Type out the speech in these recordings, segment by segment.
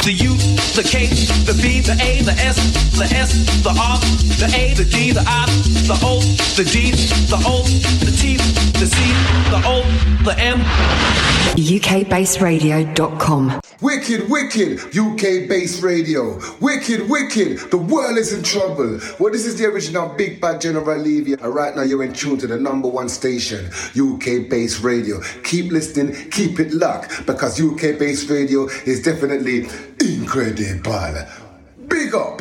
the U, the K, the B, the A, the S, the R, the A, the D, the I, the O, the D, the O, the T, the C, the O, the M. UKBassRadio.com. Wicked, wicked, UK Bass Radio. Wicked, wicked, the world is in trouble. Well, this is the original Big Bad General Levy. And right now you're in tune to the #1 station, UK Bass Radio. Keep listening, keep it locked, because UK Bass Radio is definitely incredible. Big up.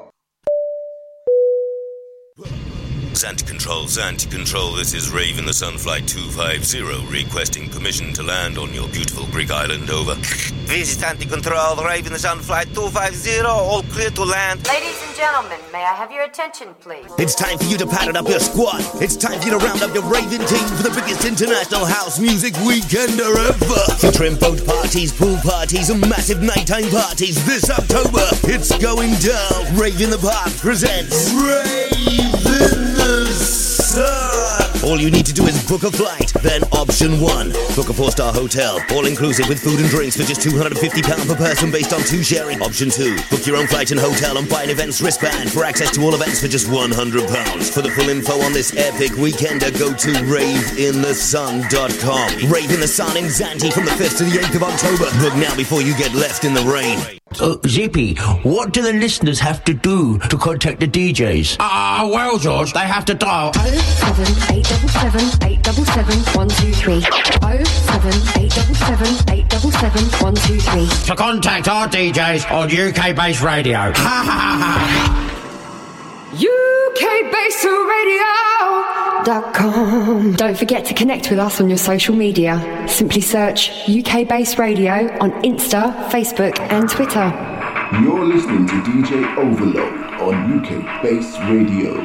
Zanti Control, this is Raven the Sunflight 250 requesting permission to land on your beautiful Greek island, over. This is Zanti Control, Raven the Sunflight 250, all clear to land. Ladies and gentlemen, may I have your attention, please? It's time for you to pattern up your squad. It's time for you to round up your Raven team for the biggest international house music weekender ever. Featuring boat parties, pool parties, and massive nighttime parties this October. It's going down. Raven the Park presents Raven the Sun. All you need to do is book a flight, then option 1. Book a 4-star hotel, all inclusive with food and drinks for just £250 per person based on 2 sharing. Option 2. Book your own flight and hotel and buy an events wristband for access to all events for just £100. For the full info on this epic weekender, go to raveinthesun.com. Rave in the Sun in Zante from the 5th to the 8th of October. Book now before you get left in the rain. Zippy, what do the listeners have to do to contact the DJs? Well, George, they have to dial 07877 123. to contact our DJs on UK Bass Radio. UKBassRadio.com. Don't forget to connect with us on your social media. Simply search UK Bass Radio on Insta, Facebook and Twitter. You're listening to DJ Overload on UK Bass Radio.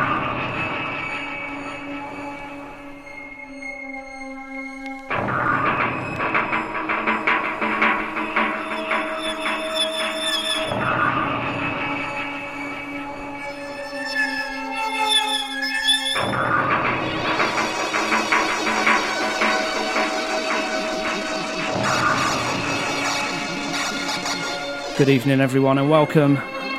Good evening everyone and welcome.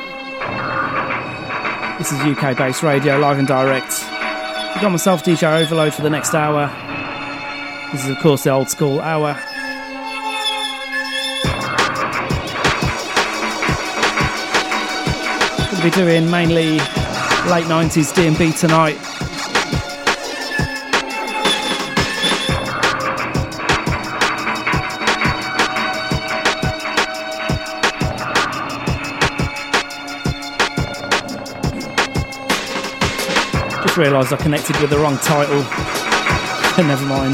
This is UK Bass Radio live and direct. I've got myself DJ Overload for the next hour. This is of course the old school hour. Going to be doing mainly late 90s D&B tonight. Realised I connected with the wrong title. Never mind.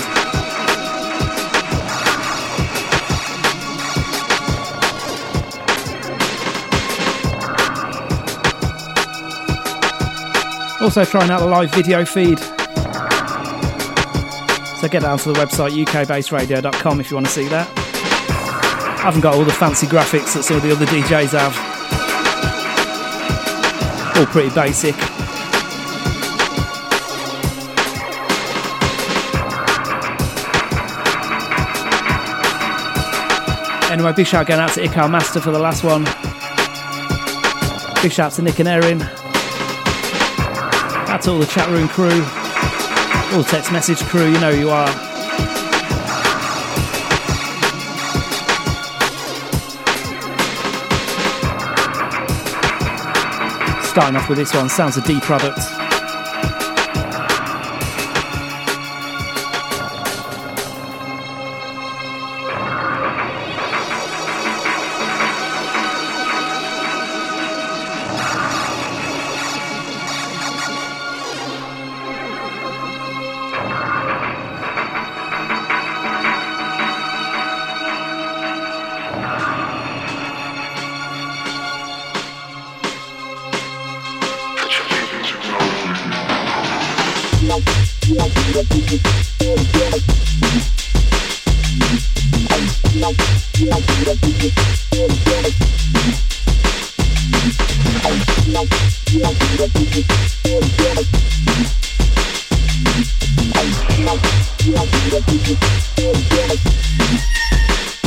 Also trying out the live video feed. So get down to the website ukbassradio.com if you want to see that. I haven't got all the fancy graphics that some of the other DJs have. All pretty basic. Anyway, big shout going out to Ikar Master for the last one. Big shout to Nick and Erin. Out to all the chat room crew. All the text message crew, you know who you are. Starting off with this one, Sounds of D Product.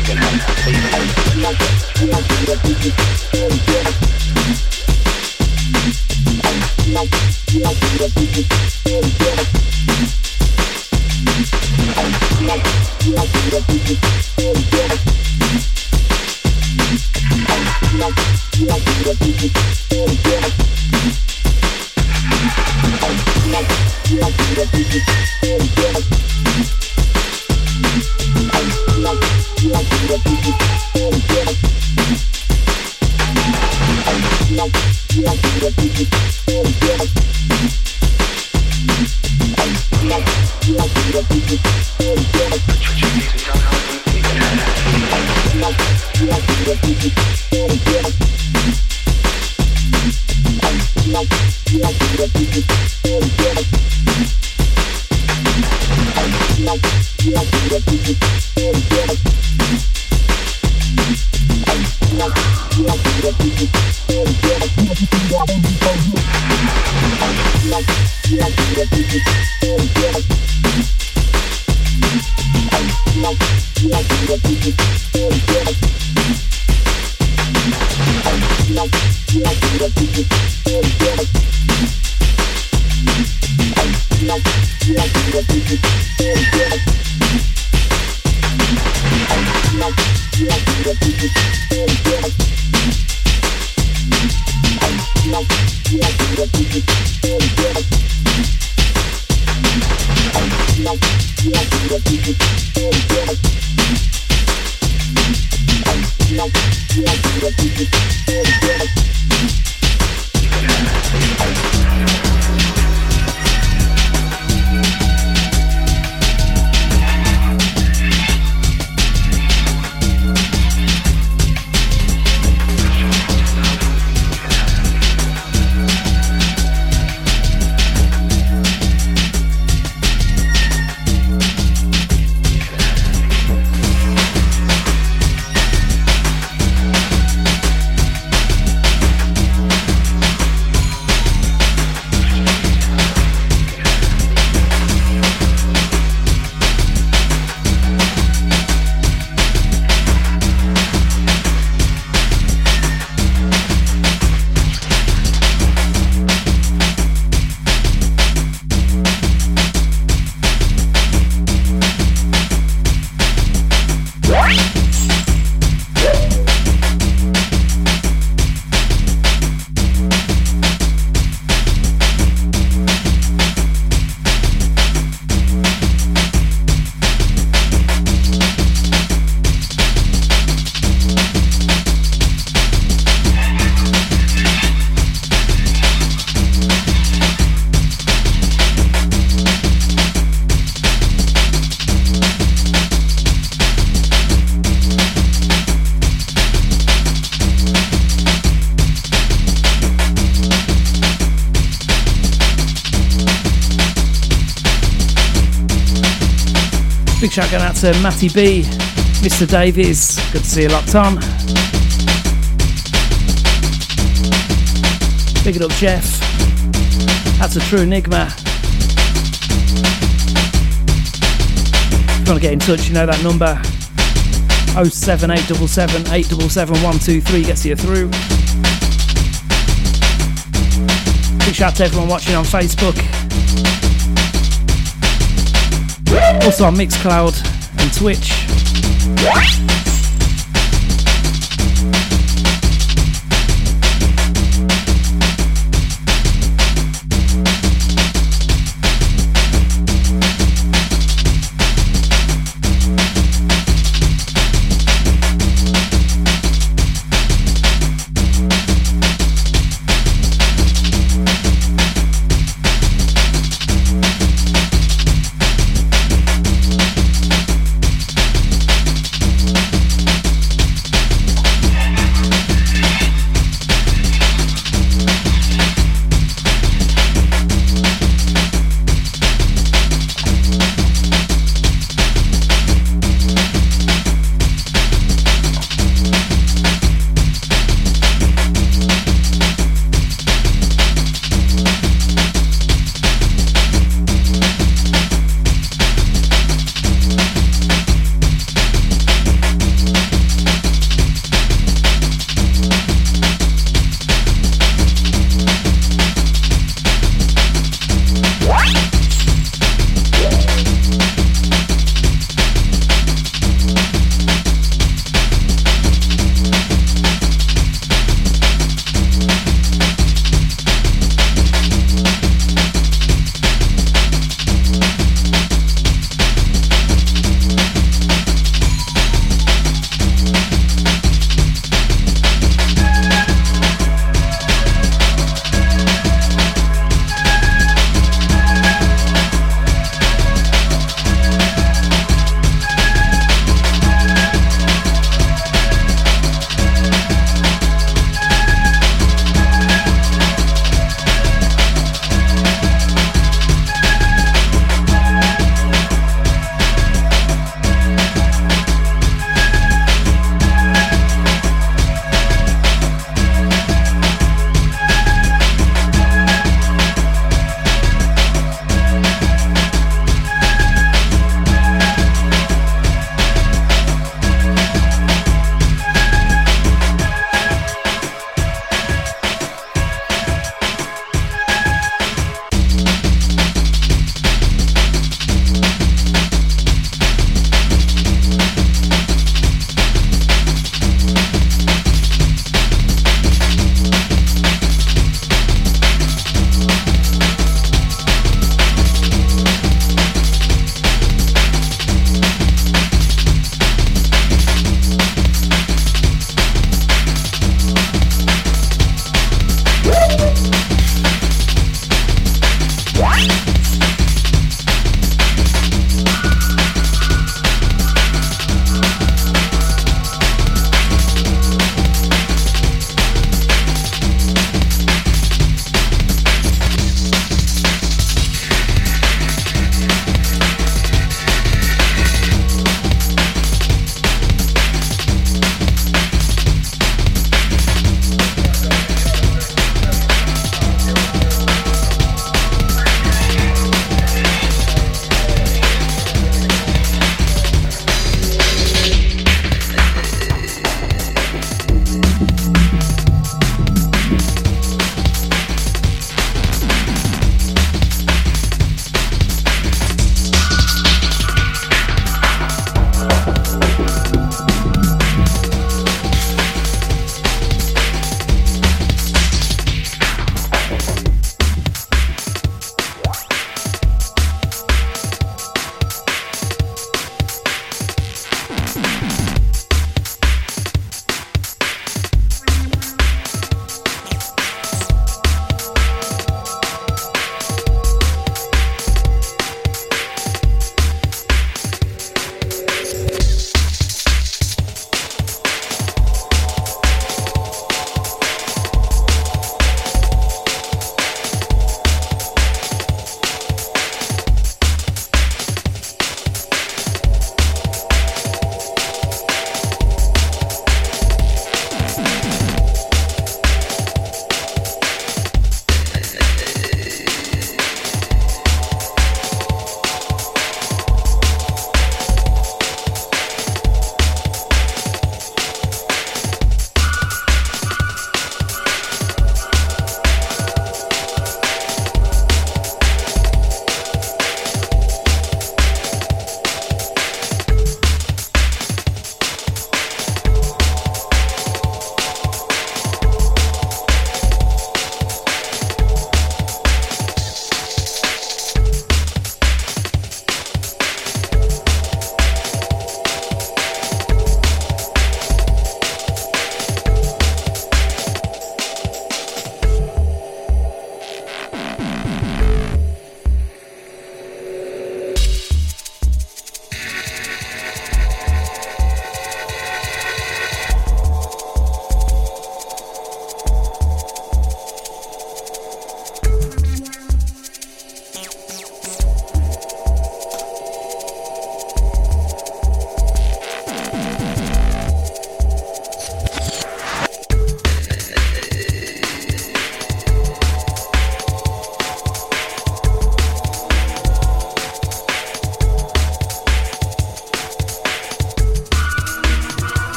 Big shout going out to Matty B, Mr. Davies, good to see you locked on. Big it up Jeff, that's a true enigma. If you want to get in touch, you know that number, 07877 877 123 gets you through. Big shout to everyone watching on Facebook. Also on Mixcloud and Twitch.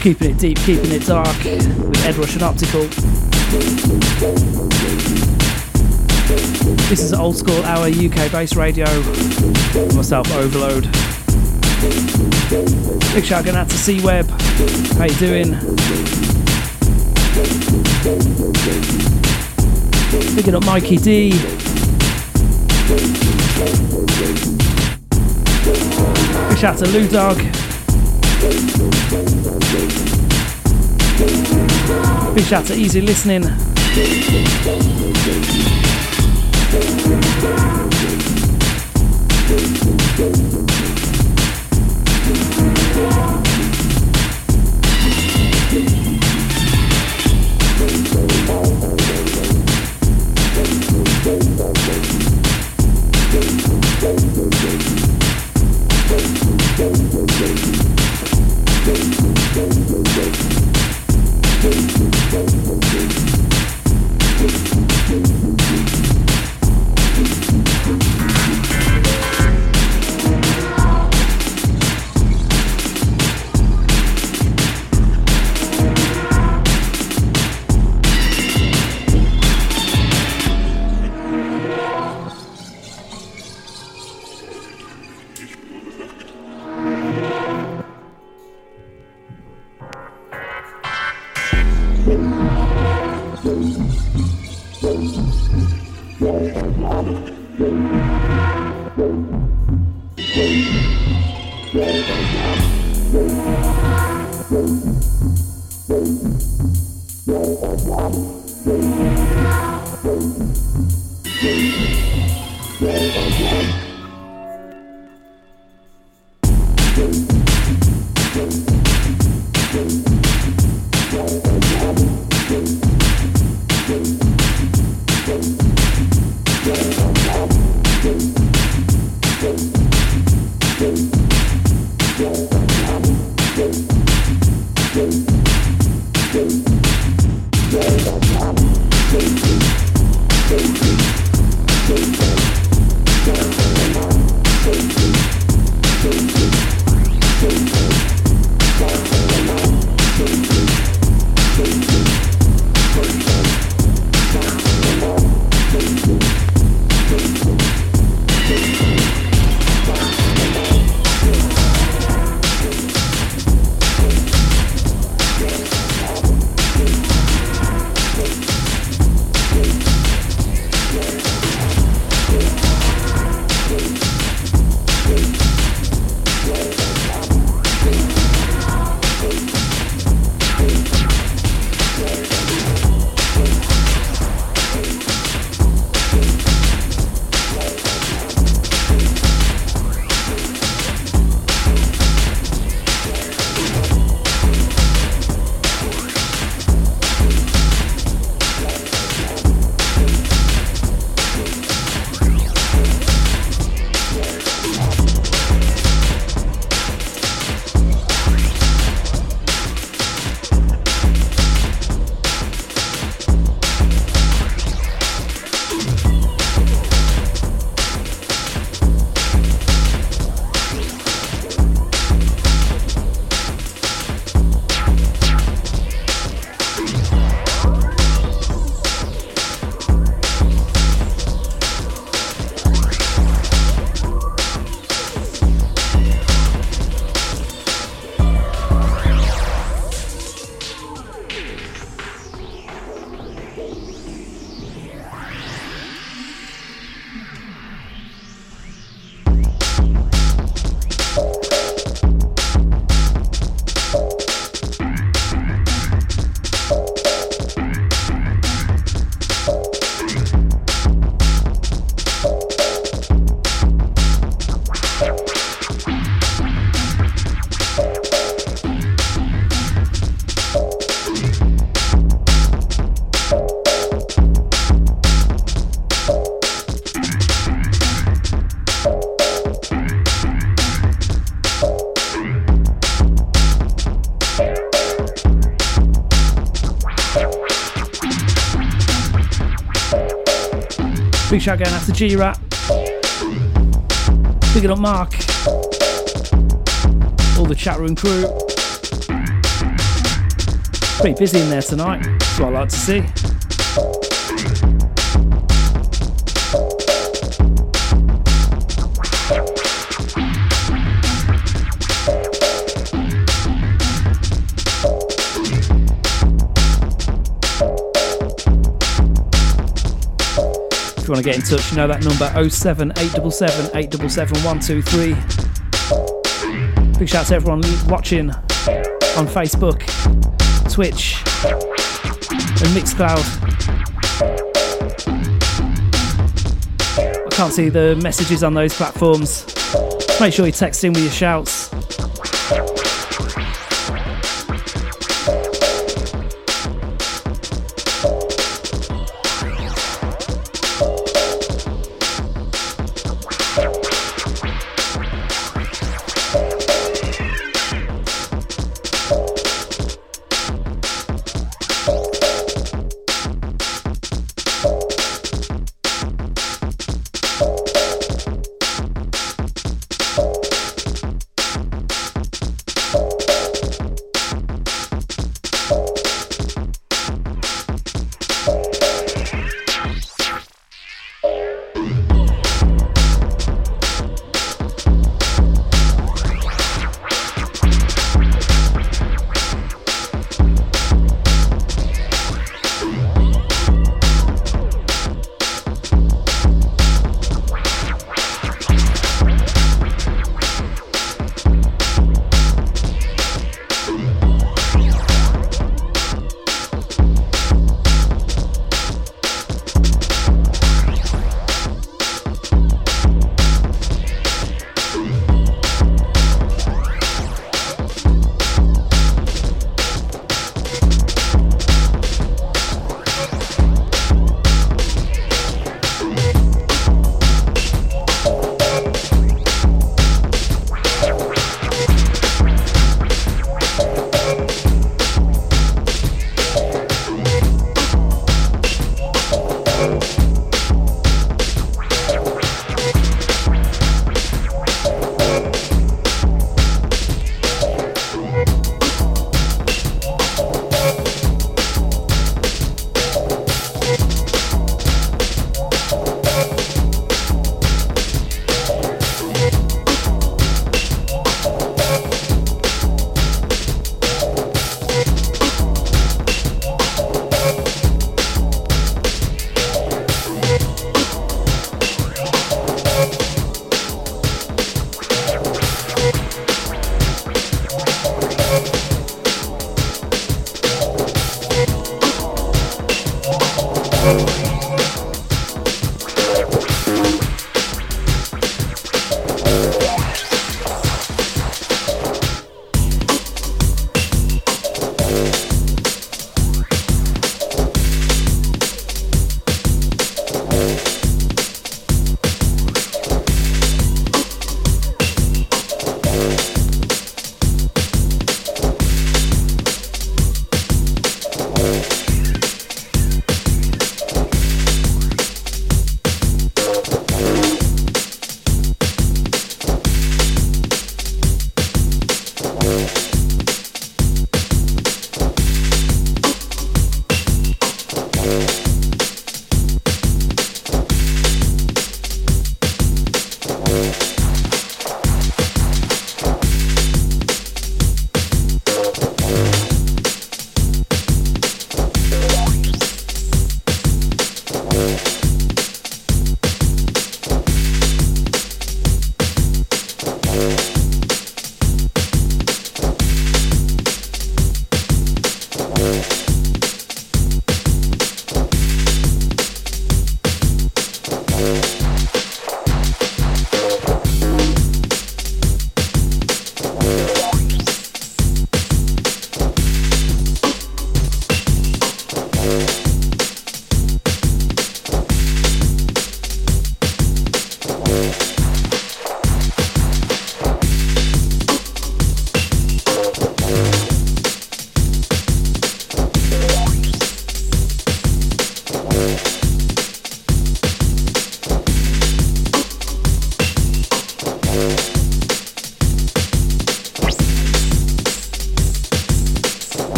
Keeping it deep, keeping it dark with Ed Rush and Optical. This is Old School Hour UK Bass Radio. Myself, Overload. Big shout going out to C-Web. How you doing? Picking up Mikey D. Big shout to Lou Dog. Big shout to Easy Listening. Big shout going out to G-Rat. Big it up Mark. All the chat room crew. Pretty busy in there tonight. That's what I like to see. If you want to get in touch, you know that number 07877 877 123. Big shout out to everyone watching on Facebook, Twitch and Mixcloud. I can't see the messages on those platforms. Make sure you text in with your shouts.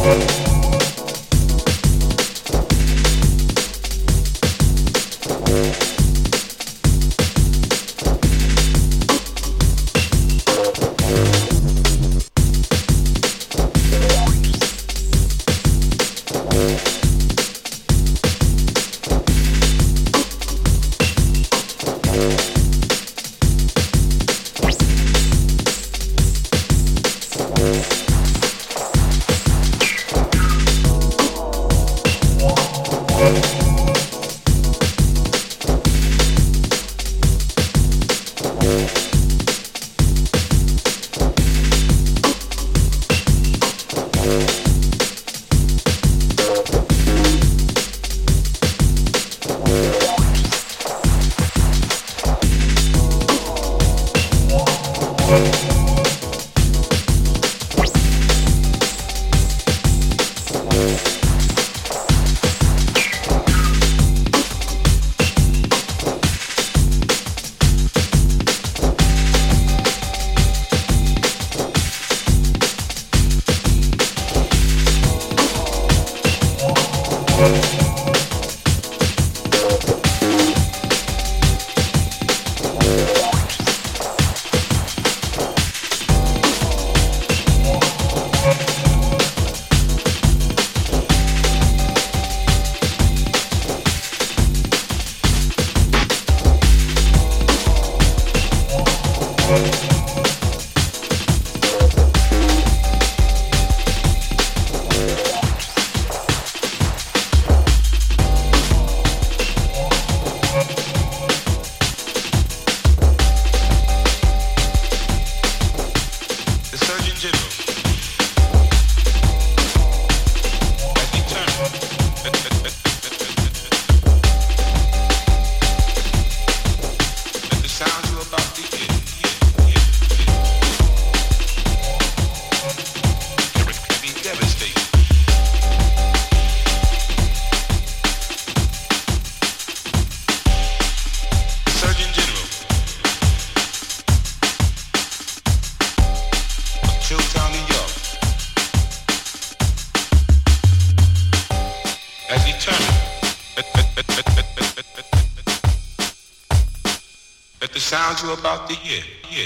sounds you're about to hear.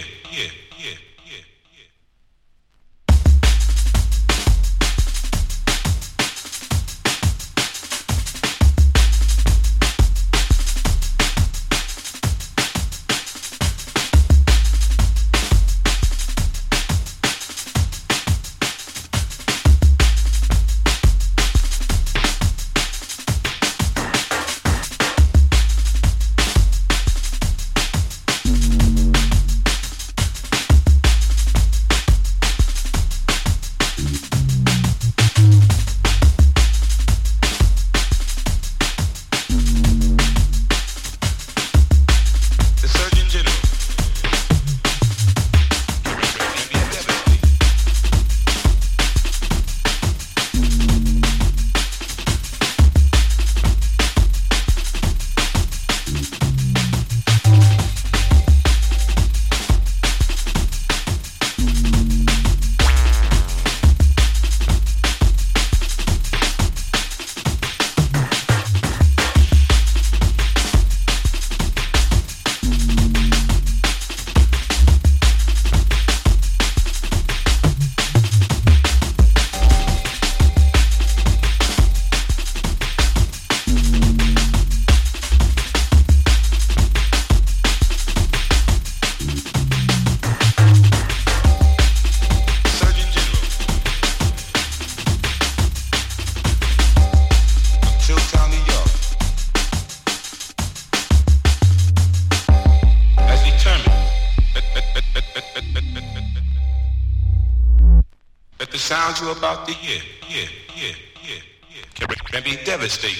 Sounds you're about to hear, can be devastating.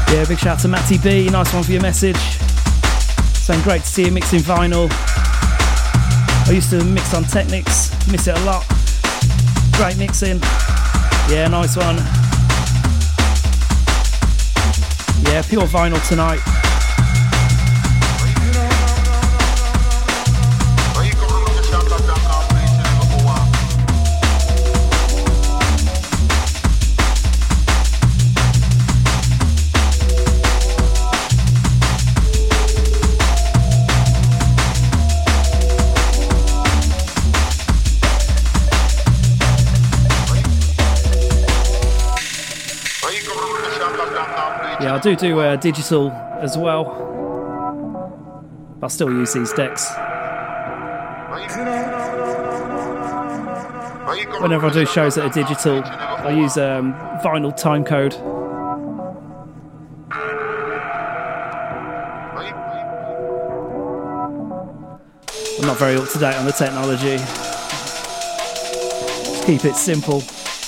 Yeah, big shout out to Matty B. Nice one for your message. Saying great to see you mixing vinyl. I used to mix on Technics, miss it a lot. Great mixing. Yeah, nice one. Yeah, pure vinyl tonight. Yeah, I do digital as well, but I still use these decks. Whenever I do shows that are digital, I use vinyl timecode. I'm not very up to date on the technology. Just keep it simple.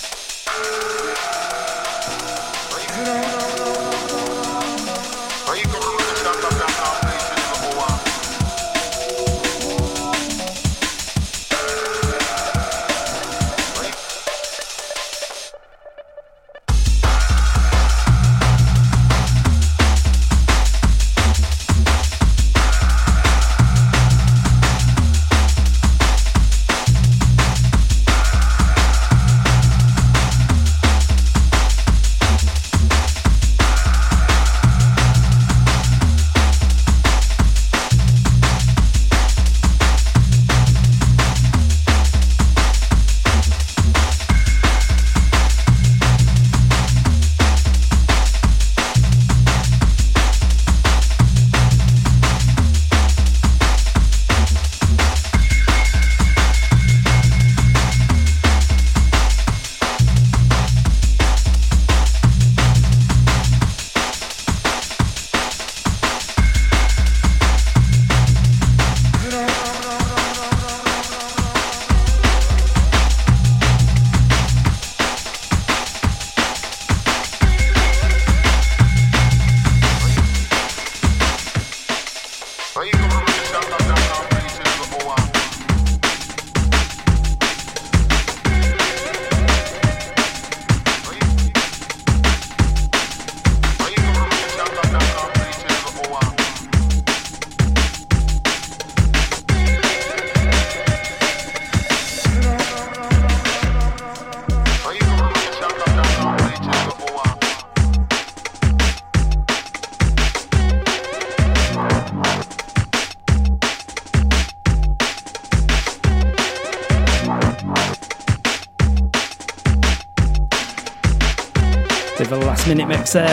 Bit of a last minute mix there.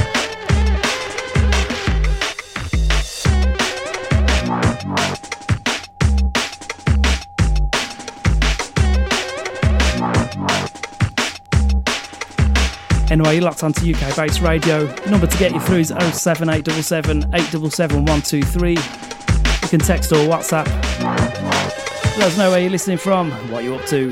Anyway, you're locked onto UK Bass Radio. The number to get you through is 07877 877 123. You can text or WhatsApp. Let us know where you're listening from, what you're up to.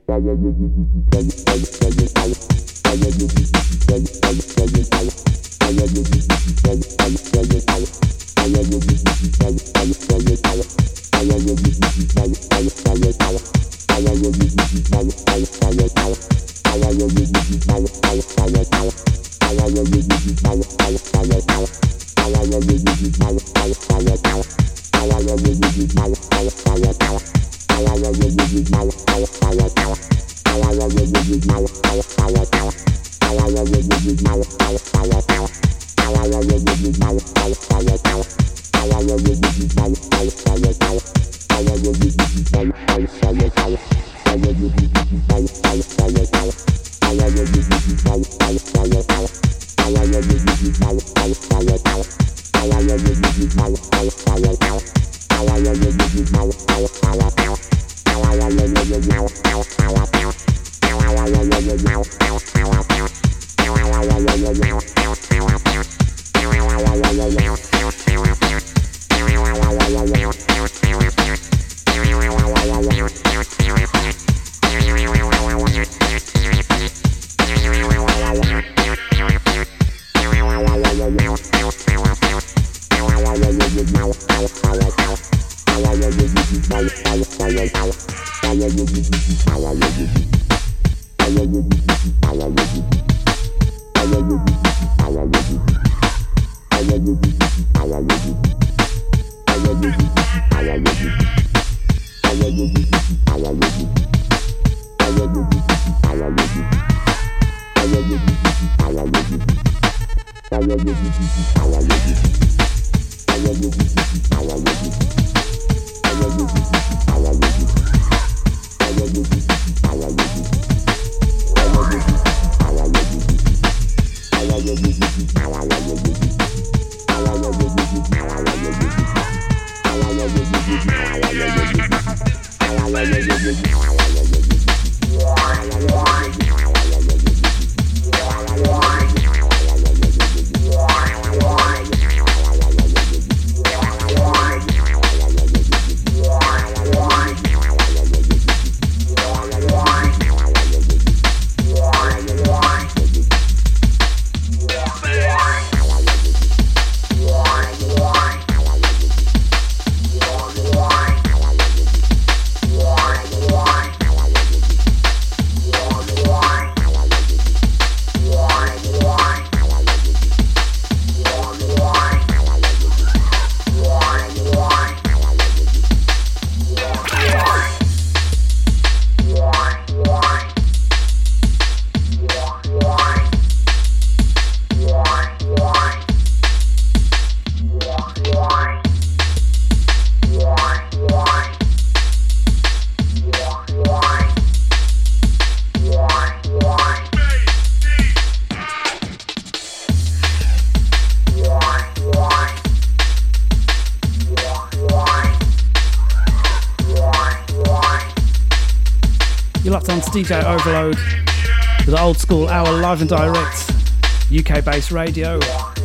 DJ Overload with the old school hour live and direct UK based radio.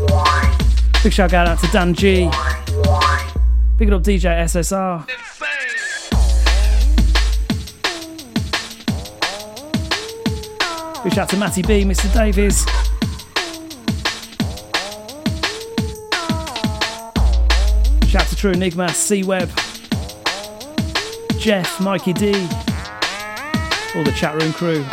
Big shout out to Dan G. Big up DJ SSR. Big shout to Matty B, Mr. Davies. Shout to True Enigma, C-Web, Jeff, Mikey D. All the chat room crew.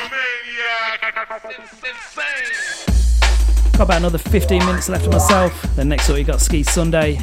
Got about another 15 minutes left of myself. Then next up you got Ski Sunday.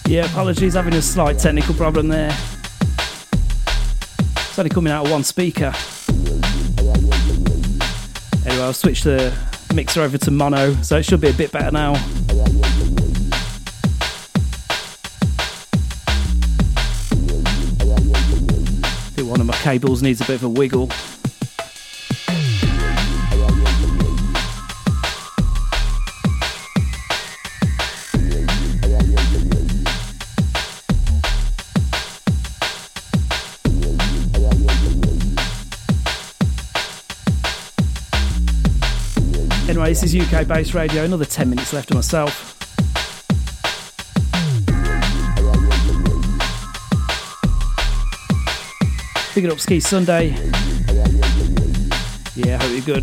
Yeah, apologies, having a slight technical problem there. It's only coming out of one speaker. Anyway, I'll switch the mixer over to mono, so it should be a bit better now. I think one of my cables needs a bit of a wiggle. Anyway, this is UK Bass Radio, another 10 minutes left of myself. Big it up Ski Sunday. Yeah, hope you're good.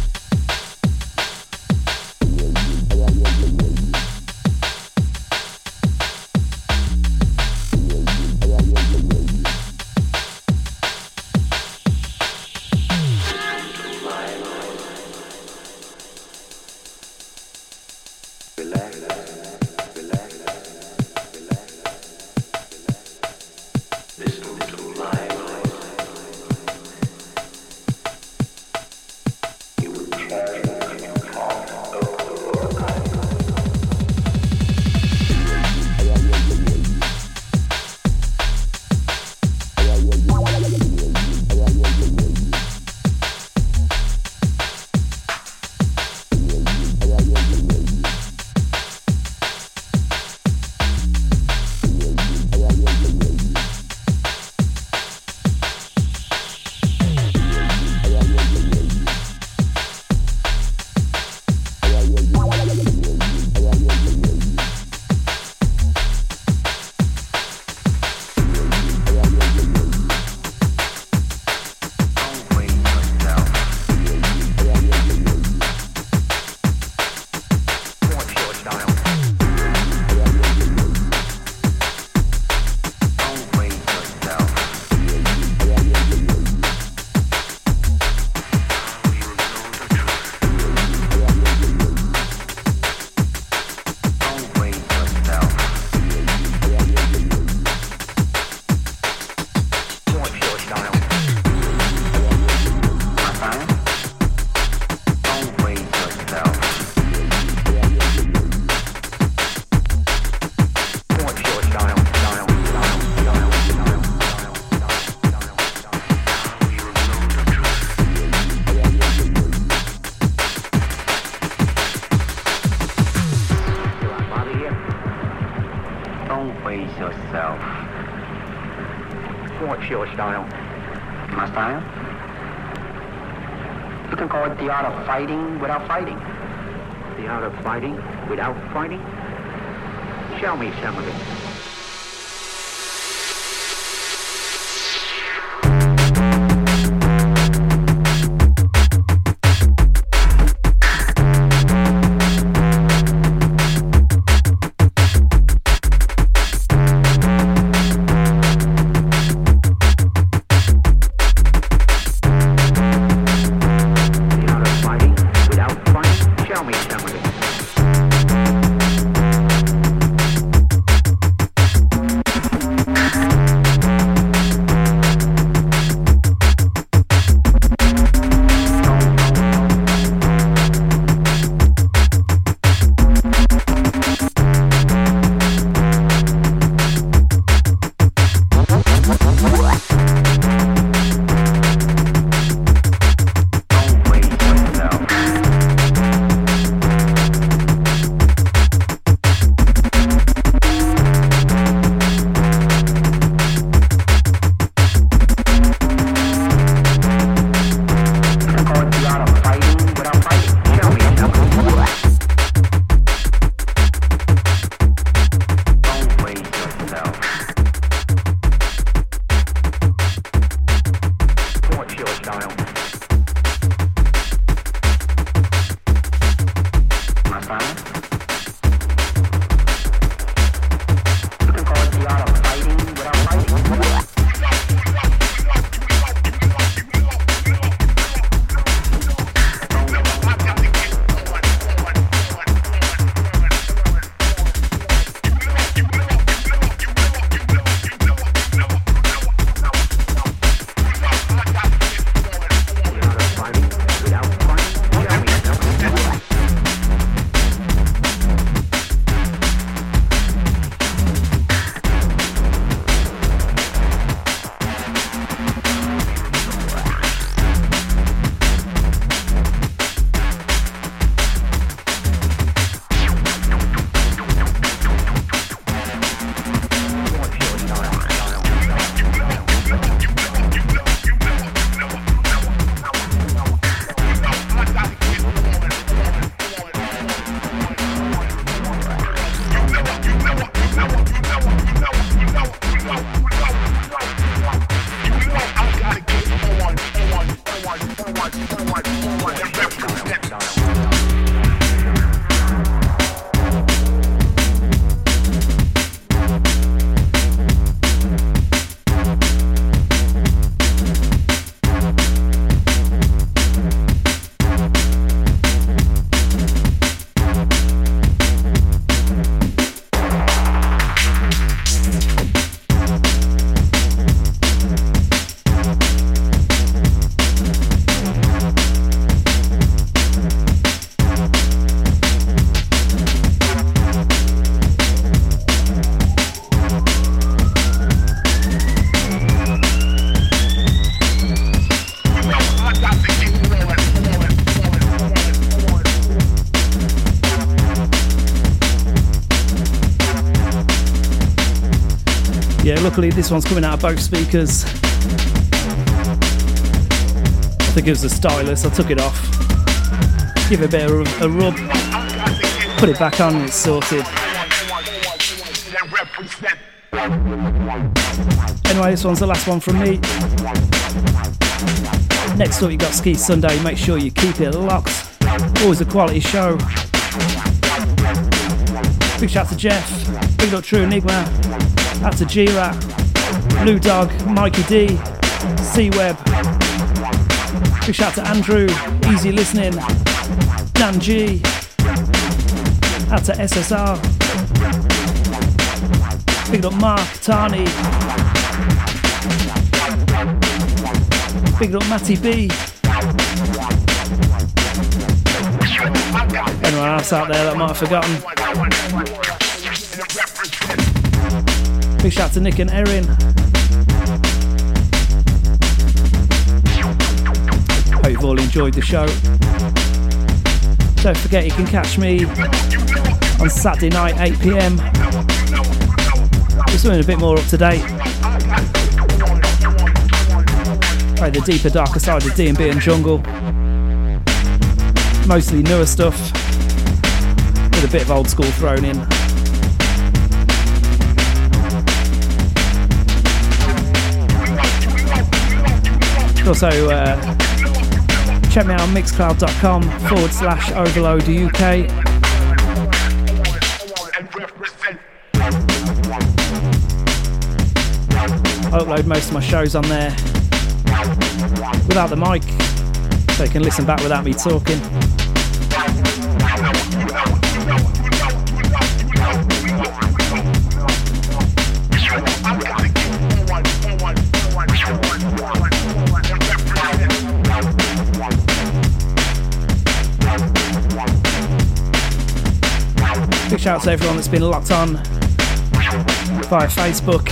What's your style? My style? You can call it the art of fighting without fighting. The art of fighting without fighting? Show me some of it. Yeah, luckily this one's coming out of both speakers. I think it was the stylus, I took it off. Give it a bit of a rub. Put it back on and it's sorted. Anyway, this one's the last one from me. Next up you got Ski Sunday, make sure you keep it locked. Always a quality show. Big shout to Jeff, big up True Enigma, out to G-Rat, Blue Dog, Mikey D, C-Web. Big shout to Andrew, Easy Listening, Dan G, out to SSR. Big up Mark, Tani. Big up Matty B. Anyone else out there that I might have forgotten? Big shout to Nick and Erin. Hope you've all enjoyed the show. Don't forget you can catch me on Saturday night 8 PM. Just something a bit more up to date. Play the deeper, darker side of D&B and jungle. Mostly newer stuff, with a bit of old school thrown in. Also, check me out on mixcloud.com/overload UK. I upload most of my shows on there without the mic, so you can listen back without me talking. Big shout out to everyone that's been locked on via Facebook,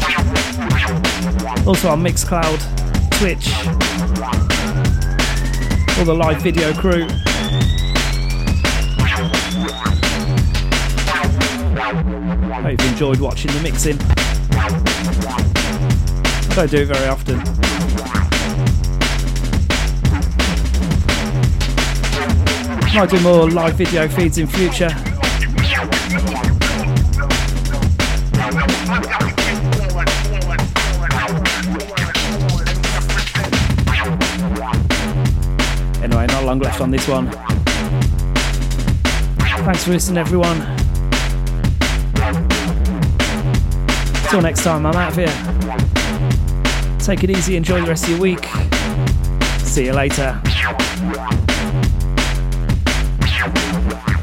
also on Mixcloud, Twitch, all the live video crew. Hope you've enjoyed watching the mixing. I don't do it very often. Might do more live video feeds in future. Anyway, not long left on this one. Thanks for listening, everyone. Till next time, I'm out of here. Take it easy, enjoy the rest of your week. See you later.